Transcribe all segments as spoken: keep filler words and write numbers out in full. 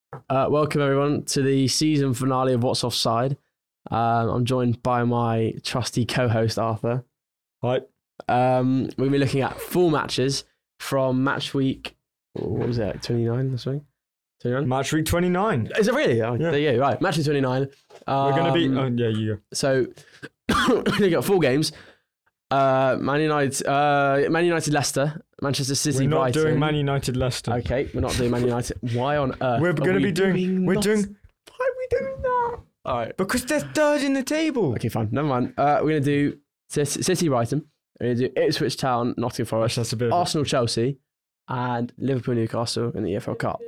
Uh, welcome everyone to the season finale of What's Offside. Um, I'm joined by my trusty co-host Arthur. Hi. Um, we're going to be looking at full matches from match week. What was it? twenty-nine or something? twenty-nine? Match week twenty-nine. Is it really? Oh, Yeah. There you go. Right, match week twenty-nine. Um, We're gonna be. Oh yeah, you go. So we got four games. Uh, Man United, uh, Man United, Leicester, Manchester City, We're not Brighton. doing Man United Leicester. Okay, we're not doing Man United. Why on earth? We're are gonna we be doing. we're not- doing. Why are we doing that? All right. Because they're third in the table. Okay, fine. Never mind. Uh, we're gonna do City, City Brighton. We're gonna do Ipswich Town, Nottingham Forest, That's a bit. Of a, Arsenal, Chelsea, and Liverpool, Newcastle in the E F L Cup.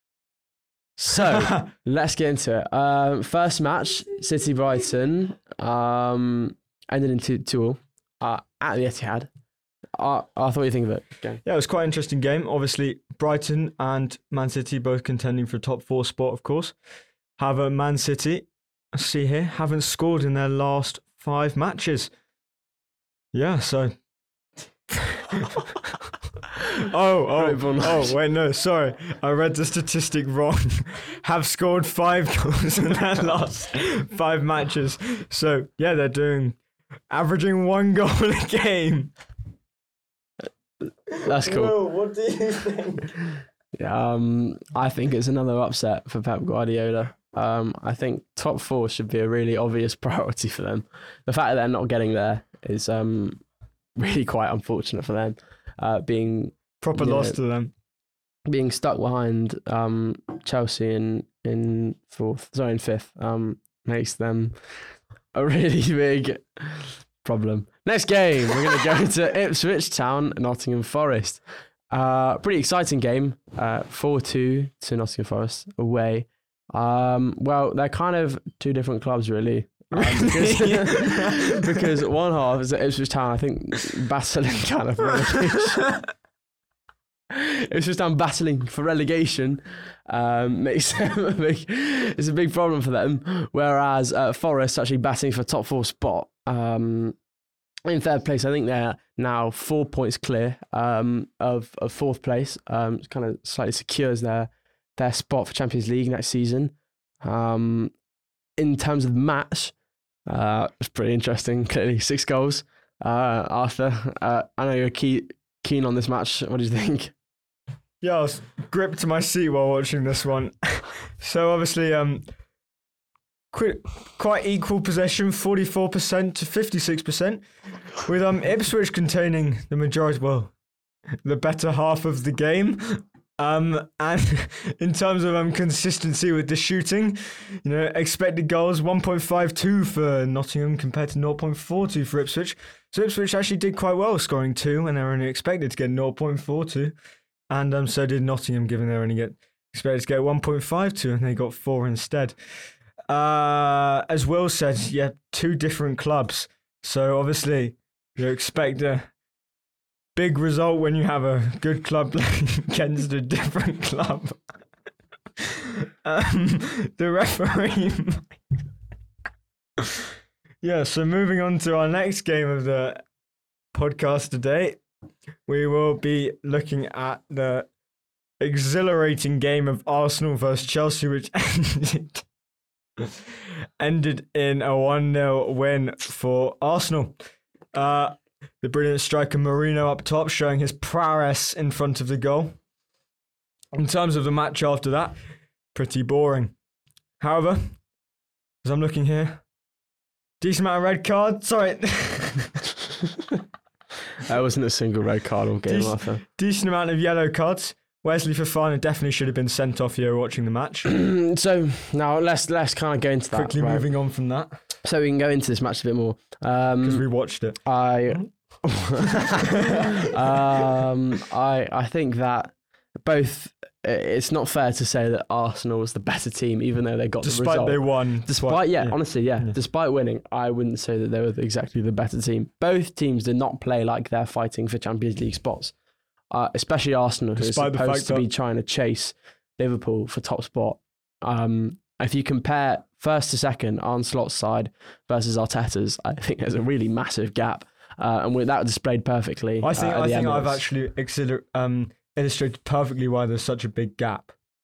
So let's get into it. Um, first match, City Brighton, um, ended in two two all uh, at the Etihad. Uh, I thought what do you think of it. Okay. yeah, it was quite an interesting game. Obviously, Brighton and Man City both contending for a top four spot. Of course, however, Man City, let's see here, haven't scored in their last five matches. Yeah, so. Oh, oh, oh, wait, no, sorry. I read the statistic wrong. Have scored five goals in their last five matches. So, yeah, they're doing, averaging one goal a game. That's cool. Will, what do you think? Um, I think it's another upset for Pep Guardiola. Um, I think top four should be a really obvious priority for them. The fact that they're not getting there is um really quite unfortunate for them. Uh, being Proper you loss know, to them. being stuck behind um Chelsea in in fourth, sorry in fifth, um makes them a really big problem. Next game, we're going to go to Ipswich Town, Nottingham Forest. Uh, pretty exciting game. Uh, four two to Nottingham Forest away. Um, well, they're kind of two different clubs, really. Um, because, because one half is at Ipswich Town, I think, battling kind of relegation. Ipswich Town battling for relegation um, makes them a big, it's a big problem for them. Whereas uh, Forest actually battling for top four spot. Um, in third place, I think they're now four points clear um, of, of fourth place. Um, it kind of slightly secures their their spot for Champions League next season. Um, in terms of the match, uh, it's pretty interesting. Clearly, six goals. Uh, Arthur, uh, I know you're key, keen on this match. What do you think? Yeah, I was gripped to my seat while watching this one. So obviously, um, quite, quite equal possession, forty-four percent to fifty-six percent, with um Ipswich containing the majority, well, the better half of the game. Um, and in terms of um consistency with the shooting, you know, expected goals one point five two for Nottingham compared to zero point four two for Ipswich. So Ipswich actually did quite well, scoring two, and they were only expected to get zero point four two. And um, so did Nottingham, given they only get expected to get one point five two, and they got four instead. Uh, as Will said, yeah, two different clubs. So obviously, you expect a big result when you have a good club against a different club. um, the referee. Yeah, so moving on to our next game of the podcast today, we will be looking at the exhilarating game of Arsenal versus Chelsea, which ended, ended in a one nil win for Arsenal. Uh, the brilliant striker Mourinho up top, showing his prowess in front of the goal. In terms of the match after that, pretty boring. However, as I'm looking here, decent amount of red card. Sorry. That wasn't a single red card all game, Dec- Arthur. Decent amount of yellow cards. Wesley Fofana definitely should have been sent off here watching the match. So now let's let's kind of go into that. Quickly right? moving on from that, So we can go into this match a bit more. because Um, we watched it. I, um, I, I think that both. It's not fair to say that Arsenal was the better team, even though they got the Despite result. they won. Despite, yeah, honestly, yeah, Yeah. despite winning, I wouldn't say that they were exactly the better team. Both teams did not play like they're fighting for Champions League spots, uh, especially Arsenal, who is Despite the supposed fact to be that- trying to chase Liverpool for top spot. Um, if you compare first to second, Arne Slot's side versus Arteta's, I think there's a really massive gap, uh, and with that displayed perfectly. I think uh, at I the think I've Emirates. actually exhilar- um, illustrated perfectly why there's such a big gap.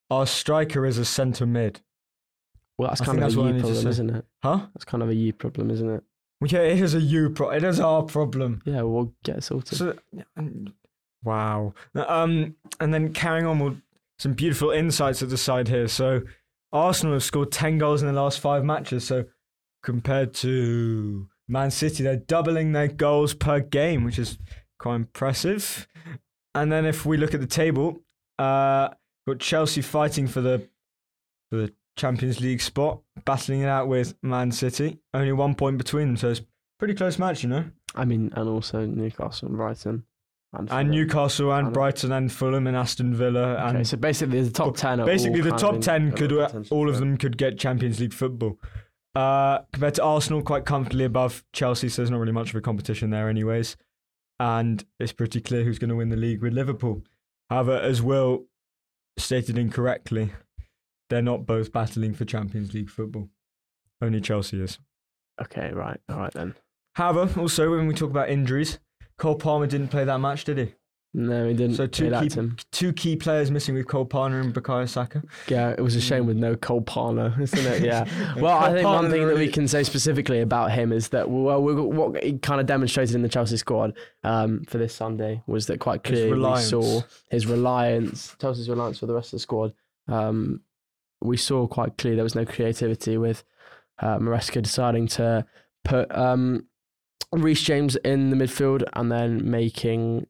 our striker is a centre mid. Well, that's I kind think of that's a what I you need to problem, say. isn't it? Huh? That's kind of a you problem, isn't it? Well, yeah, it is a you pro. It is our problem. Yeah, we'll get it sorted. So, wow. Um, and then carrying on with some beautiful insights at the side here. So, Arsenal have scored ten goals in the last five matches. So, compared to Man City, they're doubling their goals per game, which is quite impressive. And then if we look at the table, uh, got Chelsea fighting for the for the Champions League spot, battling it out with Man City. Only one point between them, so it's a pretty close match, you know. I mean, and also Newcastle and Brighton. And, And Newcastle and And- Brighton and Fulham and Aston Villa and Okay, so basically the top ten are basically all the kind top of in- ten could of potential all of for- them could get Champions League football. Uh, compared to Arsenal, quite comfortably above Chelsea, so there's not really much of a competition there, anyways. And it's pretty clear who's going to win the league with Liverpool. However, as Will stated incorrectly, they're not both battling for Champions League football. Only Chelsea is. Okay, right, all right then. However, also when we talk about injuries, Cole Palmer didn't play that match, did he? No, he didn't. So two He lacked key, him. two key players missing with Cole Palmer and Bukayo Saka. Yeah, it was a shame with no Cole Palmer, isn't it? Yeah. Well, I Cole think Palmer one thing that we really- can say specifically about him is that well, we, what he kind of demonstrated in the Chelsea squad um, for this Sunday was that quite His clearly we reliance. saw his reliance, Chelsea's reliance for the rest of the squad. Um, we saw quite clearly there was no creativity with uh, Maresca deciding to put um, Reece James in the midfield and then making,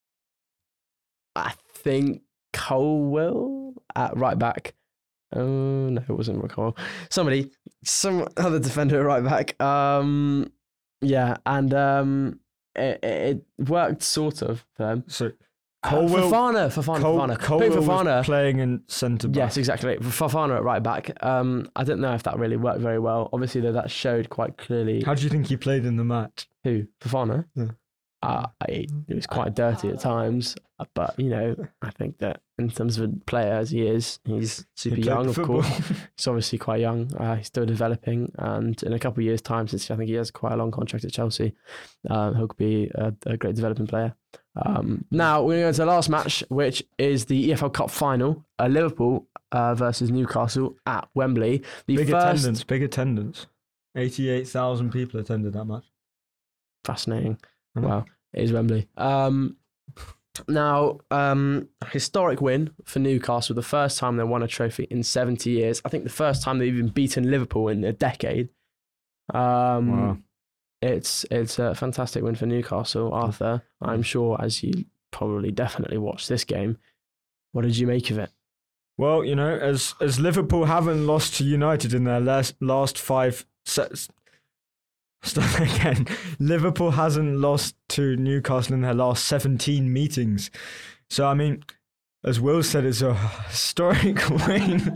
I think, Colwell at right back. Oh no, it wasn't Cole. Somebody, some other defender at right back. Um, yeah, and um, it, it worked sort of for them. So Uh, Colwell- Fofana, Fofana, Cole, Fofana. Colwell Put was Fofana. playing in centre back. Yes, exactly. Fofana at right back. Um, I don't know if that really worked very well. Obviously, though, that showed quite clearly How do you think he played in the match? who Fofana. Yeah. Uh, I, it was quite dirty at times, uh, but you know, I think that in terms of a player as he is, he's super He played young. Of football. course, he's obviously quite young. Uh, he's still developing, and in a couple of years' time, since I think he has quite a long contract at Chelsea, um, he'll be a, a great development player. Um, now we're going to go to the last match, which is the E F L Cup final, uh, Liverpool uh, versus Newcastle at Wembley. The Big first attendance, big attendance. eighty-eight thousand people attended that match. fascinating. I know. Wow, it is Wembley. Um, now, um, historic win for Newcastle. The first time they won a trophy in seventy years. I think the first time they've even beaten Liverpool in a decade. Um, Wow. It's it's a fantastic win for Newcastle, Arthur. I'm sure, as you probably definitely watched this game. What did you make of it? Well, you know, as as Liverpool haven't lost to United in their last last five sets. Start again. Liverpool hasn't lost to Newcastle in their last seventeen meetings. So I mean, as Will said, it's a historic win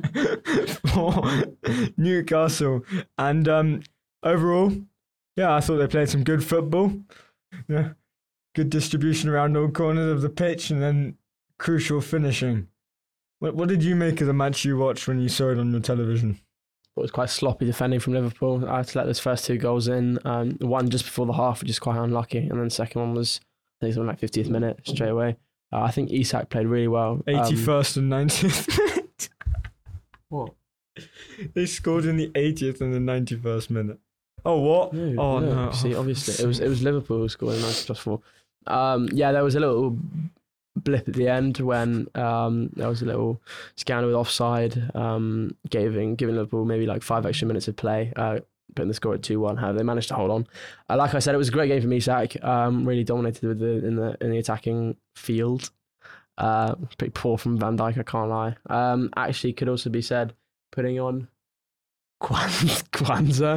for Newcastle. And um, overall, yeah, I thought they played some good football. Yeah, good distribution around all corners of the pitch, and then crucial finishing. What what did you make of the match you watched when you saw it on your television? It was quite sloppy defending from Liverpool. I had to let those first two goals in. Um, one just before the half, which is quite unlucky, and then the second one was I think it was like fiftieth minute straight away. Uh, I think Isak played really well. Um, eighty-first and ninetieth minute. What? They scored in the eightieth and the ninety-first minute. Oh, what? No, oh, no. no. See, obviously, it was it was Liverpool who scored in ninety plus four. Um, yeah, there was a little blip at the end when um, there was a little scandal with offside, um, giving giving Liverpool maybe like five extra minutes of play, uh, putting the score at two one. How they managed to hold on. Uh, like I said, it was a great game from Isak. Um, really dominated with the in the in the attacking field. Uh, pretty poor from Van Dijk, I can't lie. Um, actually, could also be said putting on Kwan- Kwanzaa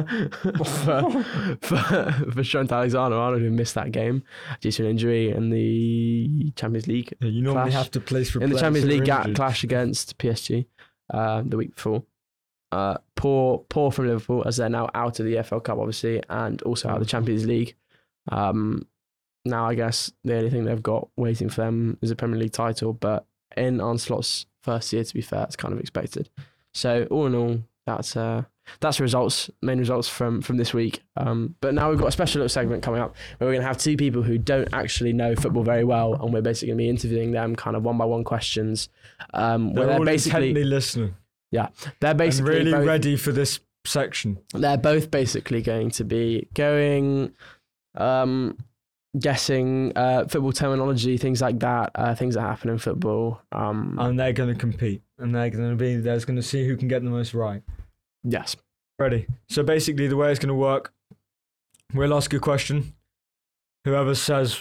for for for Trent Alexander-Arnold, who missed that game due to an injury in the Champions League. Yeah, you normally Clash. have to place for In the players Champions that are League ga- injured. clash against P S G uh, the week before. Uh, poor, poor from Liverpool as they're now out of the E F L Cup, obviously, and also out of the Champions League. Um, now, I guess the only thing they've got waiting for them is a Premier League title, but in Arne Slot's first year, to be fair, it's kind of expected. So, all in all, that's uh, that's results, main results from from this week. Um, but now we've got a special little segment coming up where we're going to have two people who don't actually know football very well, and we're basically going to be interviewing them, kind of one by one questions. Um, They're where they're all basically intently listening. yeah, they're basically and really both, ready for this section. They're both basically going to be going, um, guessing uh, football terminology, things like that, uh, things that happen in football. Um, And they're going to compete. And they're going to be, they're going to see who can get the most right. yes. Ready. So basically the way it's going to work, we'll ask a question. Whoever says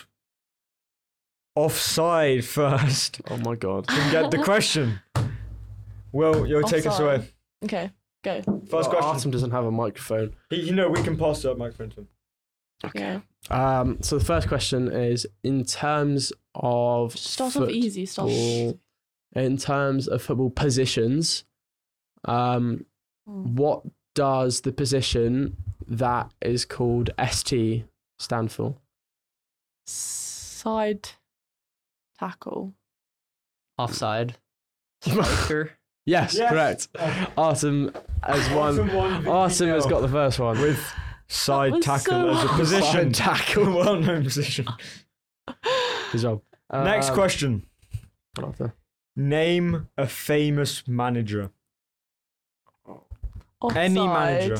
offside first Oh my God. can get the question. Will, you'll take us away. Okay, go. First Oh, question. Artem doesn't have a microphone. He, you know, we can pass that microphone to him. Okay. Um, so the first question is in terms of Start off easy. Start. football, in terms of football positions, um, what does the position that is called S T stand for? Side tackle. Offside. Striker. Yes, Yes. correct. Artem has one. Artem won, Artem has Vicky got the first one. with side was tackle so as a hard. position. Side tackle. Well-known position. Good job. Next Um, question. Artem. Name a famous manager. Offside. Any manager.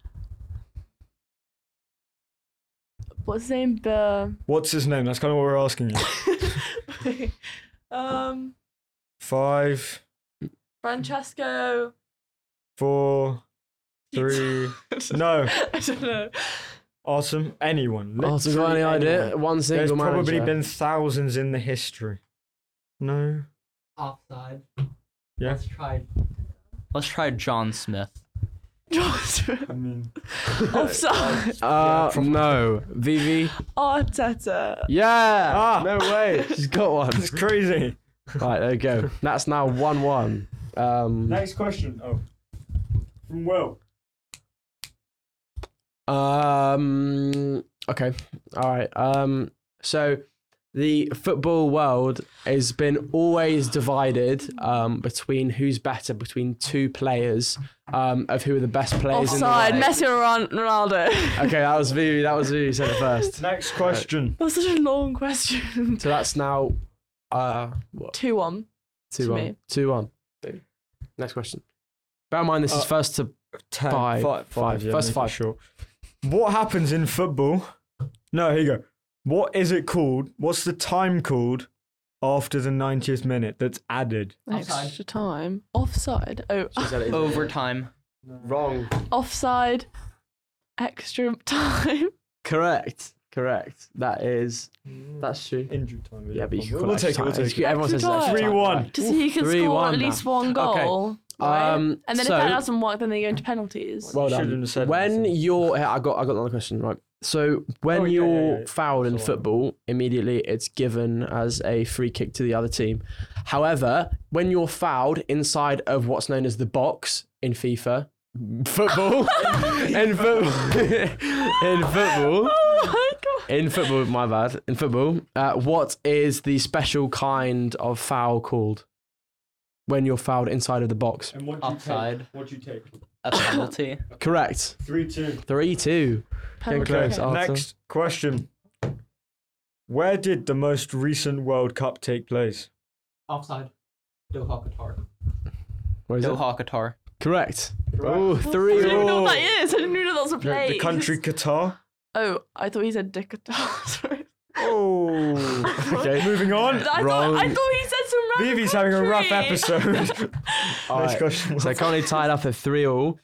What's his name? The. What's his name? That's kind of what we're asking you. um. Five, Francesco. four, three. No. I don't know. Awesome. Anyone. Artem, got any Literally idea? anyone. One There's single probably manager. been thousands in the history. No. Offside. Yeah. Let's try. Let's try John Smith. I mean. Offside. Uh, Yeah, no. Vivi. Arteta. Yeah. Ah. No way. She's got one. It's crazy. Right, there you go. That's now one one. Um, Next question. Oh. From Will. um. Okay. All right. Um. So, the football world has been always divided um between who's better between two players um of who are the best players Offside. in the world. Messi or Ron- Ronaldo. Okay, that was Vivi. That was Vivi who said it first. Next question. That's such a long question. So that's now uh what Two one. two to one me. two one. Next question. Bear in mind this is Uh, first to Ten. Five. Five. Five. Yeah, First make it five. short. What happens in football? No, here you go. What is it called? What's the time called after the ninetieth minute that's added? Offside. Extra time. Offside. Oh, She said it in- Overtime. Wrong. offside. Extra time. Correct. Correct. That is that's true. Injury time. Yeah, but you can we'll, call we'll it take it. We'll extra take time. it. Everyone says Extra extra time. time. Three one. To see who can three score one at now. least one goal. Right? Um, and then so- if that doesn't work, then they go into penalties. Well Shouldn't done. have said When that. you're, here, I got, I got another question. Right. So when Oh, yeah, yeah, you're yeah. fouled in So on. football, immediately it's given as a free kick to the other team. However, when you're fouled inside of what's known as the box in FIFA, football, in football, in football, Oh my god. in football, my bad, in football, uh, what is the special kind of foul called? When you're fouled inside of the box. And what Offside. What you take? A penalty. Correct. Three two. Three two. Penalty. close. Okay. Oh. Next question. Where did the most recent World Cup take place? Offside. Doha, Qatar. What is it? Doha, Qatar. Correct. Correct. Oh, I three didn't even know all. what that is. I didn't even know that was a The, place. the country Qatar. Oh, I thought he said Dickatar. Sorry. Oh. Okay, moving on. I thought, Wrong. I thought he said some random Vivi's having a rough country. episode. All Next right. question. So currently tied up at three all.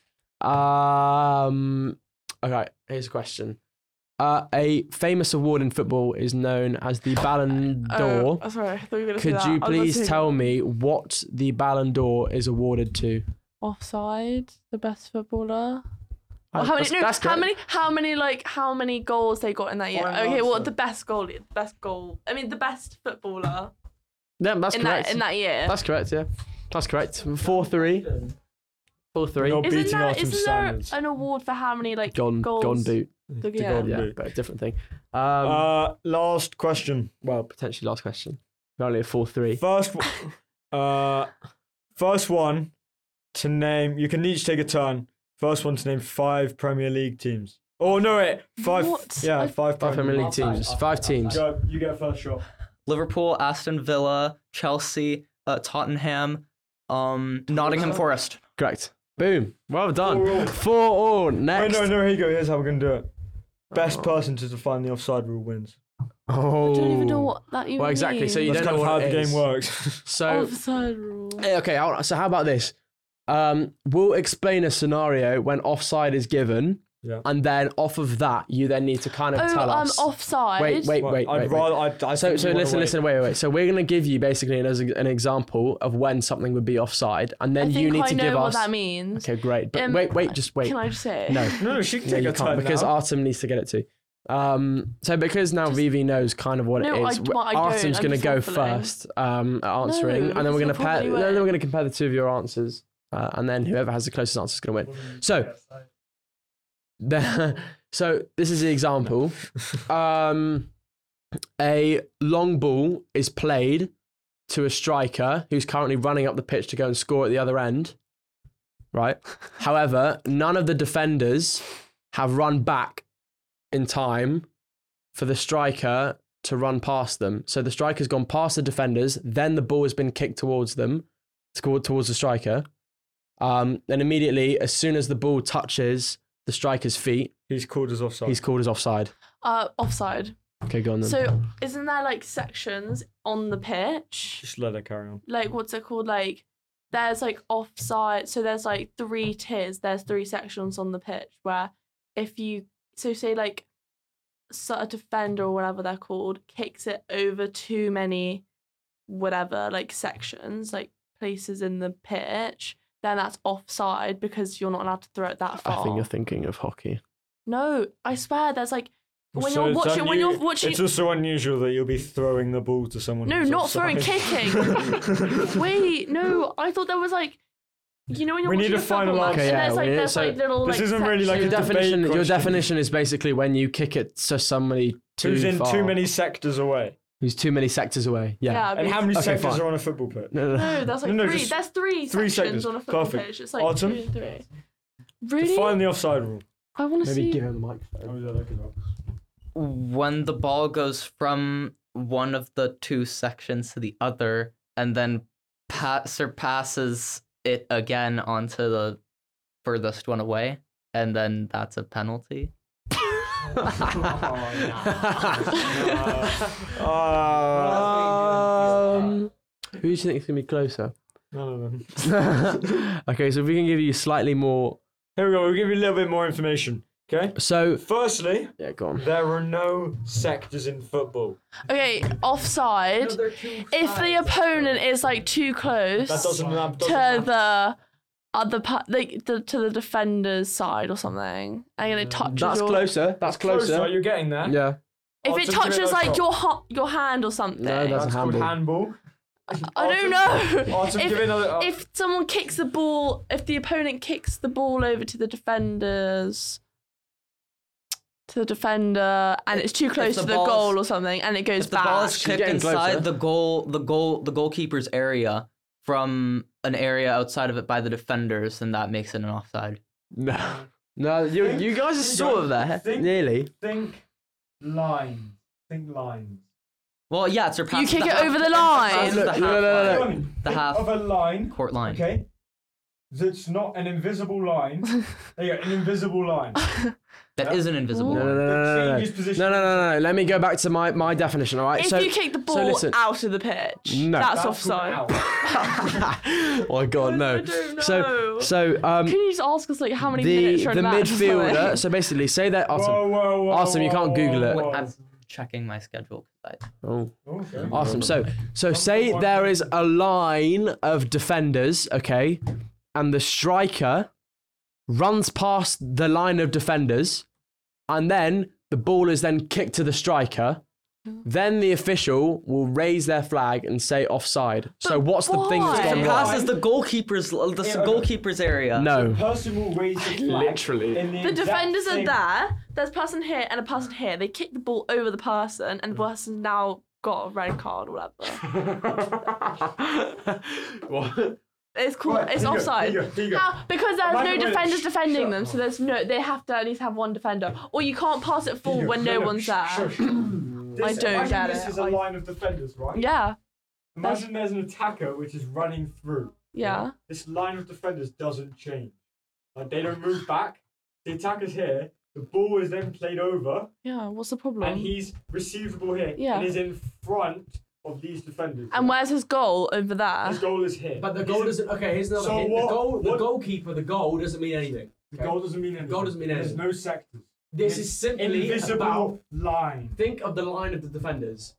Um. Okay. Here's a question. Uh, a famous award in football is known as the Ballon d'Or. Oh, sorry. I thought you were going to say Could that. you I was about to please say tell me what the Ballon d'Or is awarded to? Offside, the best footballer. Uh, Well, how many? that's- No, that's how correct. many? How many? Like how many goals they got in that year? Point Okay, well, answer. the best goal, the best goal. I mean, the best footballer Yeah, that's in correct. that in that year. That's correct. Yeah, that's correct. Four three. Four three. Not Isn't beating there, Artem's isn't there standards. an award for how many like Gone. goals? Gone boot. The- The yeah. golden Yeah, boot. but a different thing. Um. Uh, last question. well, potentially last question. We're only at four three. First, w- uh, first one to name. You can each take a turn. First one to name five Premier League teams. Oh no, wait, five. What? Yeah, I- five Five Premier League Offside, teams. offside, Five offside. teams. Go, you get first shot. Liverpool, Aston Villa, Chelsea, uh, Tottenham, um, Nottingham Forest. Correct. Boom. Well done. Four all. Four all. Oh Next. no, no, here you go. Here's how we're gonna do it. Best Oh. person to define the offside rule wins. Oh. I don't even know what that even Well, exactly. So you That's don't kind know of what how it the is. game works. So offside rule. eh, okay. hold on. So how about this? Um, we'll explain a scenario when offside is given, Yeah. and then off of that, you then need to kind of Oh, tell um, us. offside. Wait, wait, Well, wait, I'd wait. wait. rather. I'd, I So, think so you wanna listen, wait. listen, wait, wait, wait. So we're gonna give you basically an, as a- an example of when something would be offside, and then I think you need I to know give what us. that means. Okay, great. But Um, wait, wait, just wait. Can I just say? No, No, no, she can no, take you a can't turn because now. Artem needs to get it too. Um, so because now Just- Vivi knows kind of what No, it I- is, well, I don't. Artem's I'm going to just go waffling. first um, at answering, No, and then we're because going to you'll pair. probably Then we're win. going to compare the two of your answers, uh, and then whoever has the closest answer is going to win. So, the, so this is the example. Um, a long ball is played to a striker who's currently running up the pitch to go and score at the other end. Right. However, none of the defenders have run back in time for the striker to run past them. So the striker's gone past the defenders, then the ball has been kicked towards them, scored towards the striker. Um, then immediately, as soon as the ball touches the striker's feet, He's called as offside. he's called as offside. Uh, offside. Okay, go on then. So isn't there like sections on the pitch? Just let her carry on. Like what's it called? Like there's like offside. So there's like three tiers. There's three sections on the pitch where if you so say like so a defender or whatever they're called kicks it over too many whatever like sections like places in the pitch, then that's offside because you're not allowed to throw it that far. I think you're thinking of hockey. No, I swear there's like when So you're it's watching when you're unu- watching It's also unusual that you'll be throwing the ball to someone. No, who's not throwing, offside. kicking. Wait, no, I thought there was like, you know, when you're We watching need a to find a football line. match, Okay, and yeah, there's like, we- there's so like little this like. isn't really like Your a debate definition, your question. definition is basically when you kick it to somebody too Who's in far, too many sectors away? who's too many sectors away. Yeah. Yeah, And how many Okay, sectors fine. are on a football pitch? No, no, no. No, there's like No, no, three. just There's three, three sections sectors. on a football Perfect. pitch. It's like Autumn? two and three. Really? Define the offside rule. I want to Maybe see. give him the microphone. Oh, yeah, that could help. When the ball goes from one of the two sections to the other and then pa- surpasses it again onto the furthest one away, and then that's a penalty. um, who do you think is going to be closer? None of them. Okay, so if we can give you slightly more. Here we go. We'll give you a little bit more information. Okay. So, Firstly, yeah, go on. there are no sectors in football. Okay, offside. If the opponent is like too close That doesn't. That to doesn't the other part, like the, to the defender's side or something, and it touches That's your. closer. That's closer. closer. You're getting there. Yeah. If Artem, it give touches a like shot. your ha- your hand or something. No, that's- That's called handball. I don't know. Artem, if, give it another. uh, if someone kicks the ball, if the opponent kicks the ball over to the defenders, to the defender, and it's too close the to the ball's- goal or something, and it goes If the back. ball is She's kicked getting inside closer. the goal, the goal, the goalkeeper's area from an area outside of it by the defenders, then that makes it an offside. No. No, you Think- you guys are think- sort of there. think- Nearly. Think lines. Think lines. Well, yeah, it's surpasses. You kick the it half- over the it line. surpasses Look, the half no, no, no, line. no. Come on, The think half of a line. court line. Okay. That's not an invisible line. There you go, an invisible line. That is an invisible Ooh. No, line. no, no, no, no, no. Changes position. No, no, no, no, no. Let me go back to my, my definition, all right? If so, you kick the so ball listen. out of the pitch, No. that's, That's offside. called out. oh my god, no. I don't So, know. so um, Can you just ask us like how many the minutes are in the a match or midfielder. something? So basically, say that Whoa, awesome. whoa, whoa, Awesome, you can't whoa, Google it. whoa, Wait, I'm whoa. checking my schedule. 'cause I- Oh, Okay. awesome. So, so say there is a line of defenders, okay, and the striker runs past the line of defenders, and then the ball is then kicked to the striker. Then the official will raise their flag and say offside. So But what's the thing that's why? gone It wrong? passes the goalkeeper's the Yeah, goalkeeper's area. The No. person will raise the flag. Literally. in the The exact defenders are same- there. There's a person here and a person here. They kick the ball over the person, and the person's now got a red card or whatever. what? It's called. Right, it's here you go, offside. here you go, here you go. How? Because there's Imagine no when- defenders shh, defending shut them, up. so there's no. They have to at least have one defender, or you can't pass it forward when no one's there. I don't I don't imagine get this it. is a I- line of defenders, right? Yeah, Imagine there's an attacker which is running through. yeah. This line of defenders doesn't change. Like they don't move back. The attacker's here. The ball is then played over, Yeah, what's the problem? and he's receivable here. Yeah. And is in front of these defenders. And where's his goal over His there? goal is here. But the He's goal in- doesn't. Okay, here's another So hint. what- The goal, the what- goalkeeper, the goal doesn't mean anything. The okay? goal doesn't mean anything. goal doesn't mean There's anything. no sectors. This It's is simply invisible about. line. Think of the line of the defenders.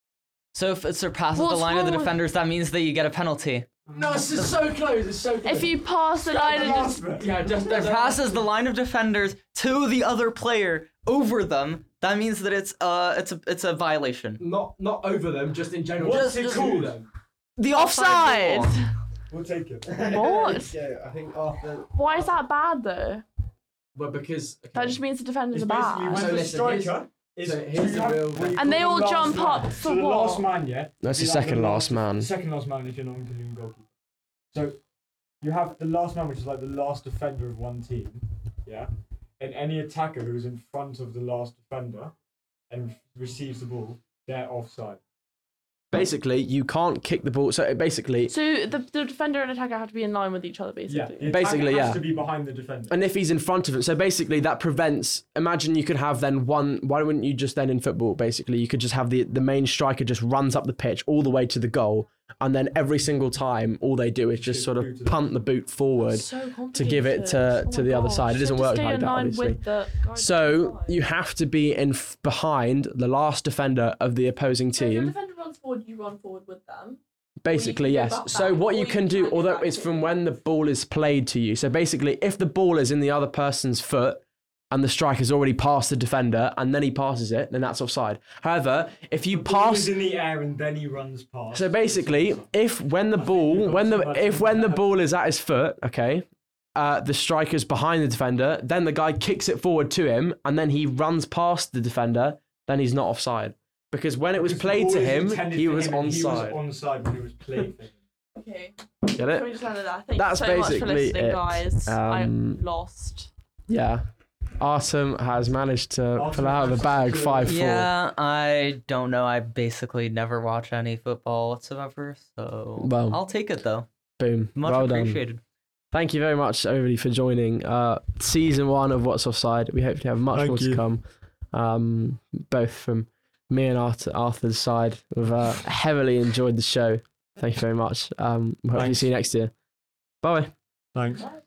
So if it surpasses What's the line of the wrong with- defenders, that means that you get a penalty. No, it's just so close. It's so close. If you pass the line, The and last just bit. yeah, just If it passes the line of defenders to the other player over them, that means that it's uh it's a it's a violation. not not over them, just in general. What's just it cool called? them. The offside. rule. We'll take it. What? Yeah, I think after. Why is that bad though? Well, because okay. That just means the defenders It's are basically when bad. So the listen, striker is. so here's you the have- real- what you And they call all the last jump man. up So for the last what? man, yeah. That's be the like second last man. Second last man if you're not including goalkeeper. So you have the last man, which is like the last defender of one team, yeah. And any attacker who's in front of the last defender and receives the ball, they're offside. Basically, you can't kick the ball. So basically, So the, the defender and attacker have to be in line with each other, Yeah, basically. the Basically, attacker has yeah. to be behind the defender. and if he's in front of him, so basically that prevents. Imagine you could have then one. Why wouldn't you just then in football? Basically, you could just have the the main striker just runs up the pitch all the way to the goal, and then every single time, all they do is just Shoot sort the of boot to the- punt the boot forward. So to give it to- complicated. Oh to my the other gosh. side. It So doesn't to work stay like in that, line obviously. with the guy So on the you side. have to be in f- behind the last defender of the opposing So if your team. defender runs forward, you run forward with them. Basically, can go yes. back So back, what or you you can can do, go although back it's to from it. when the ball is played to you. So basically, if the ball is in the other person's foot and the striker's already passed the defender and then he passes it, then that's offside. However, if you The ball pass, is in the air and then he runs past. so basically, if when the ball, you've got when too the much if when the into that. ball is at his foot, okay, uh, the striker's behind the defender, then the guy kicks it forward to him, and then he runs past the defender, then he's not offside because when it was Because the played ball to is him, intended he for was him and onside. He was onside when it was played for him. Okay. Get Can it? we just end it there? Thank That's you so much for basically listening, it. guys. Um, I lost. Yeah. Artem has managed to Artem pull out of the has bag to- five four. Yeah, I don't know. I basically never watch any football whatsoever, so Well, I'll take it though. Boom. Much well done. appreciated. Thank you very much, everybody, for joining uh, season one of What's Offside. We hope to have much Thank more you. to come, um, both from me and Arthur, Arthur's side. We've uh, heavily enjoyed the show. Thank you very much. Um, we hope to Thanks. see you next year. Bye. Thanks.